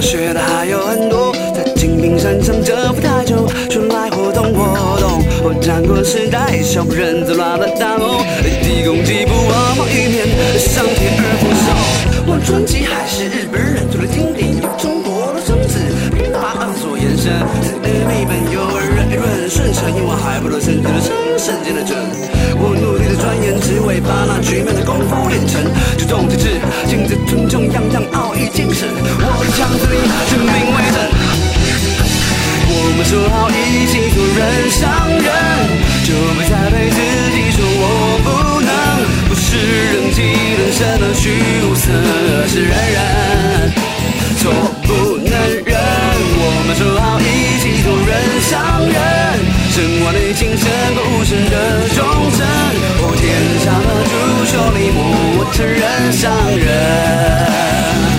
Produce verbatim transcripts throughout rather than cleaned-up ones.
学的还有很多，在金瓶山上蛰伏太久，出来活动活动。我战国时代小不忍则乱了大谋，地公几步阿毛一面，上天而福寿。我传奇还是日本人做的经典，有中国的种子，并把二所延伸。日美本有而润润顺承，因为还不如圣旨的圣，圣剑的准。我努力的钻研，只为把那局面的功夫练成。主动机智，亲自尊重，样样奥义精神。我的枪子里全民为证。我们说好一起做人上人，就别再对自己说我不能。不是人气人生的虚无色，是人人错不能忍。我们说好一起做人上人，神话里情深过无声的忠诚。哦，天上的主求你莫我成人上人。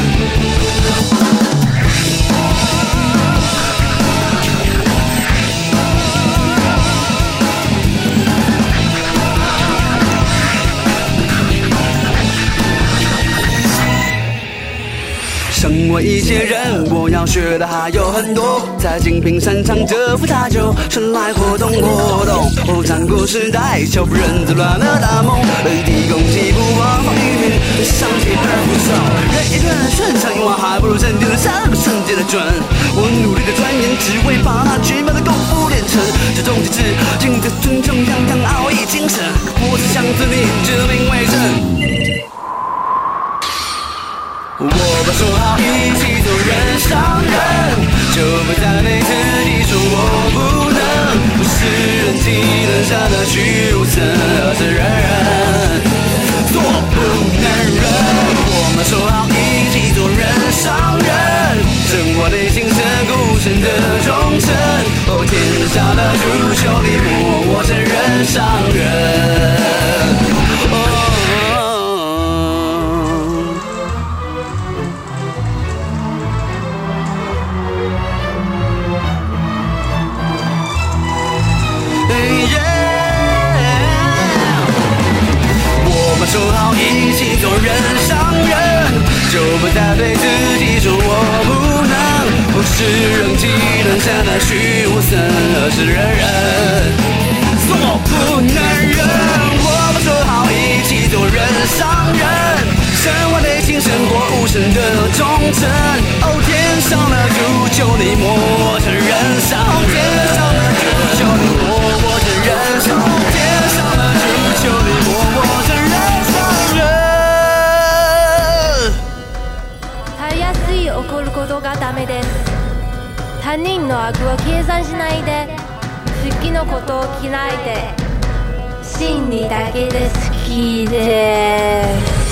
身为一介人，我要学的还有很多，在金瓶山上蛰伏太久，生来活动活动。哦，战国时代小不忍则乱了大谋，地公几步王法一面，上天而福寿。人一人顺承，因为还不如圣剑的圣，圣剑的准。我努力的钻研，只为把那绝妙的功夫练成。这种机智，敬的尊重，样样奥义精神。我只想自立，指名为证。我们说好一起做人上人，就别再对自己说我不能。不是人气人生的虚无色，是人人做不能忍。我们说好一起做人上人，生活内心深故深的忠诚。哦，天下的主求你莫我成人上人。哦说好一起做人上人，就不再对自己说我不能。不是人气人生的虚无色，是人人做不能忍。我们说好一起做人上人，生活内心生活无声的忠诚。哦，天上的主求你莫我成人上人，天上的主求你莫我成人上人，天上的主求你莫我成人。 怒ることがダメです。他人の悪を計算しないで、好きのことを嫌いで、真理だけで好きです。